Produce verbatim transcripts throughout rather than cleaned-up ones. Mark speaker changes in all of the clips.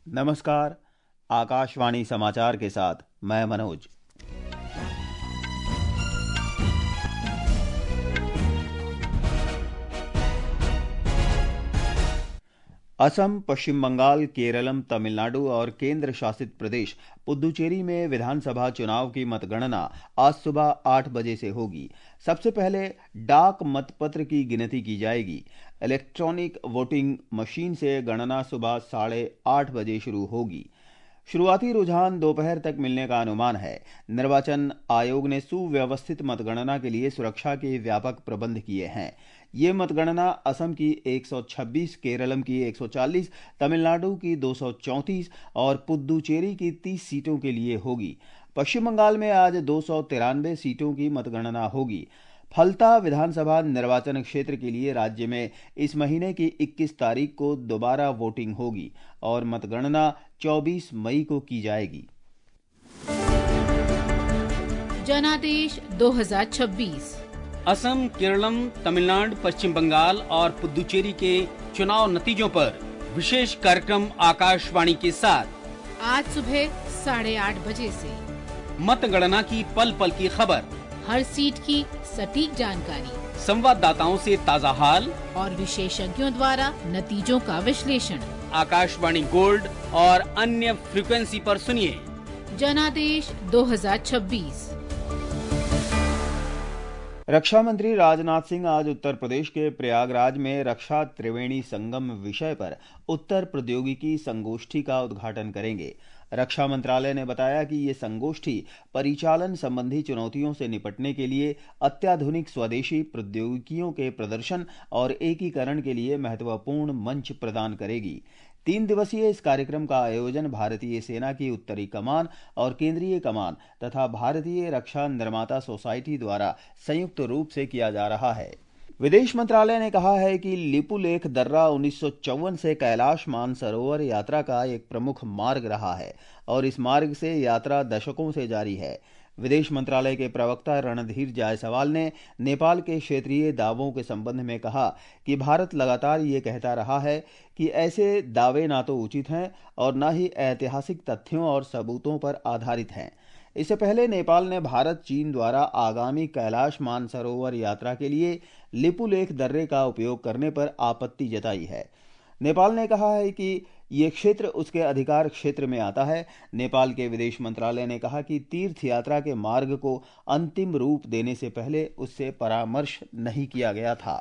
Speaker 1: नमस्कार। आकाशवाणी समाचार के साथ मैं मनोज। असम, पश्चिम बंगाल, केरलम, तमिलनाडु और केंद्र शासित प्रदेश पुदुचेरी में विधानसभा चुनाव की मतगणना आज सुबह आठ बजे से होगी। सबसे पहले डाक मतपत्र की गिनती की जाएगी। इलेक्ट्रॉनिक वोटिंग मशीन से गणना सुबह साढ़े आठ बजे शुरू होगी। शुरुआती रुझान दोपहर तक मिलने का अनुमान है। निर्वाचन आयोग ने सुव्यवस्थित मतगणना के लिए सुरक्षा के व्यापक प्रबंध किए हैं। ये मतगणना असम की एक सौ छब्बीस, केरलम की एक सौ चालीस, तमिलनाडु की दो सौ चौंतीस और पुदुचेरी की तीस सीटों के लिए होगी। पश्चिम बंगाल में आज दो सौ तिरानवे सीटों की मतगणना होगी। फलता विधानसभा निर्वाचन क्षेत्र के लिए राज्य में इस महीने की इक्कीस तारीख को दोबारा वोटिंग होगी और मतगणना चौबीस मई को की जाएगी।
Speaker 2: जनादेश दो हज़ार छब्बीस
Speaker 3: असम, केरलम, तमिलनाडु, पश्चिम बंगाल और पुदुचेरी के चुनाव नतीजों पर विशेष कार्यक्रम आकाशवाणी के साथ
Speaker 2: आज सुबह साढ़े आठ बजे से
Speaker 3: मतगणना की पल पल की खबर,
Speaker 2: हर सीट की सटीक जानकारी,
Speaker 3: संवाददाताओं से ताज़ा हाल
Speaker 2: और विशेषज्ञों द्वारा नतीजों का विश्लेषण।
Speaker 3: आकाशवाणी गोल्ड और अन्य फ्रीक्वेंसी पर सुनिए
Speaker 2: जनादेश दो हज़ार छब्बीस।
Speaker 1: रक्षा मंत्री राजनाथ सिंह आज उत्तर प्रदेश के प्रयागराज में रक्षा त्रिवेणी संगम विषय पर उत्तर प्रौद्योगिकी संगोष्ठी का उद्घाटन करेंगे। रक्षा मंत्रालय ने बताया कि ये संगोष्ठी परिचालन संबंधी चुनौतियों से निपटने के लिए अत्याधुनिक स्वदेशी प्रौद्योगिकियों के प्रदर्शन और एकीकरण के लिए महत्वपूर्ण मंच प्रदान करेगी। तीन दिवसीय इस कार्यक्रम का आयोजन भारतीय सेना की उत्तरी कमान और केंद्रीय कमान तथा भारतीय रक्षा निर्माता सोसाइटी द्वारा संयुक्त रूप से किया जा रहा है। विदेश मंत्रालय ने कहा है कि लिपुलेख दर्रा उन्नीस सौ चौवन से कैलाश मानसरोवर यात्रा का एक प्रमुख मार्ग रहा है और इस मार्ग से यात्रा दशकों से जारी है। विदेश मंत्रालय के प्रवक्ता रणधीर जायसवाल ने नेपाल के क्षेत्रीय दावों के संबंध में कहा कि भारत लगातार ये कहता रहा है कि ऐसे दावे ना तो उचित हैं और न ही ऐतिहासिक तथ्यों और सबूतों पर आधारित हैं। इससे पहले नेपाल ने भारत चीन द्वारा आगामी कैलाश मानसरोवर यात्रा के लिए लिपुलेख दर्रे का उपयोग करने पर आपत्ति जताई है। नेपाल ने कहा है कि ये क्षेत्र उसके अधिकार क्षेत्र में आता है। नेपाल के विदेश मंत्रालय ने कहा कि तीर्थ यात्रा के मार्ग को अंतिम रूप देने से पहले उससे परामर्श नहीं किया गया था।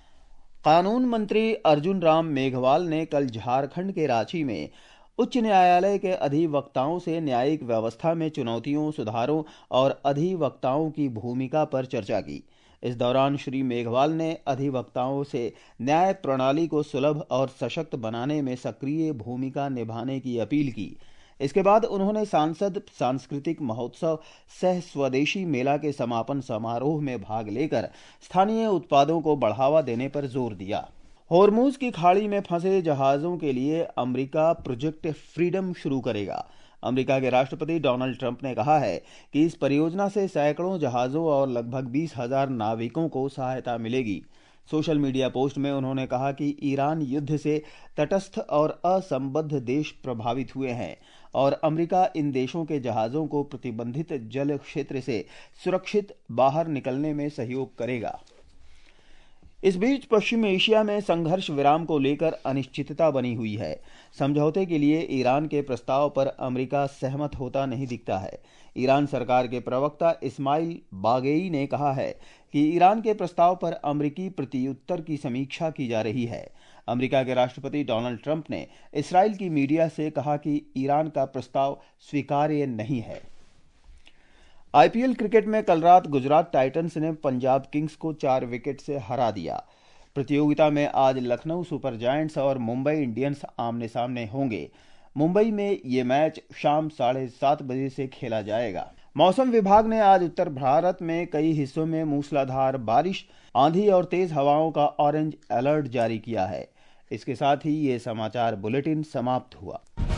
Speaker 1: कानून मंत्री अर्जुन राम मेघवाल ने कल झारखंड के रांची में उच्च न्यायालय के अधिवक्ताओं से न्यायिक व्यवस्था में चुनौतियों, सुधारों और अधिवक्ताओं की भूमिका पर चर्चा की। इस दौरान श्री मेघवाल ने अधिवक्ताओं से न्याय प्रणाली को सुलभ और सशक्त बनाने में सक्रिय भूमिका निभाने की अपील की। इसके बाद उन्होंने सांसद सांस्कृतिक महोत्सव सह स्वदेशी मेला के समापन समारोह में भाग लेकर स्थानीय उत्पादों को बढ़ावा देने पर जोर दिया। होर्मुज की खाड़ी में फंसे जहाजों के लिए अमेरिका प्रोजेक्ट फ्रीडम शुरू करेगा। अमेरिका के राष्ट्रपति डोनाल्ड ट्रंप ने कहा है कि इस परियोजना से सैकड़ों जहाजों और लगभग बीस हजार नाविकों को सहायता मिलेगी। सोशल मीडिया पोस्ट में उन्होंने कहा कि ईरान युद्ध से तटस्थ और असंबद्ध देश प्रभावित हुए हैं और अमेरिका इन देशों के जहाजों को प्रतिबंधित जल क्षेत्र से सुरक्षित बाहर निकलने में सहयोग करेगा। इस बीच पश्चिम एशिया में संघर्ष विराम को लेकर अनिश्चितता बनी हुई है। समझौते के लिए ईरान के प्रस्ताव पर अमेरिका सहमत होता नहीं दिखता है। ईरान सरकार के प्रवक्ता इस्माइल बागेई ने कहा है कि ईरान के प्रस्ताव पर अमेरिकी प्रत्युत्तर की समीक्षा की जा रही है। अमेरिका के राष्ट्रपति डोनाल्ड ट्रंप ने इस्राइल की मीडिया से कहा कि ईरान का प्रस्ताव स्वीकार्य नहीं है। आईपीएल क्रिकेट में कल रात गुजरात टाइटंस ने पंजाब किंग्स को चार विकेट से हरा दिया। प्रतियोगिता में आज लखनऊ सुपर जायंट्स और मुंबई इंडियंस आमने सामने होंगे। मुंबई में ये मैच शाम साढ़े सात बजे से खेला जाएगा। मौसम विभाग ने आज उत्तर भारत में कई हिस्सों में मूसलाधार बारिश, आंधी और तेज हवाओं का ऑरेंज अलर्ट जारी किया है। इसके साथ ही ये समाचार बुलेटिन समाप्त हुआ।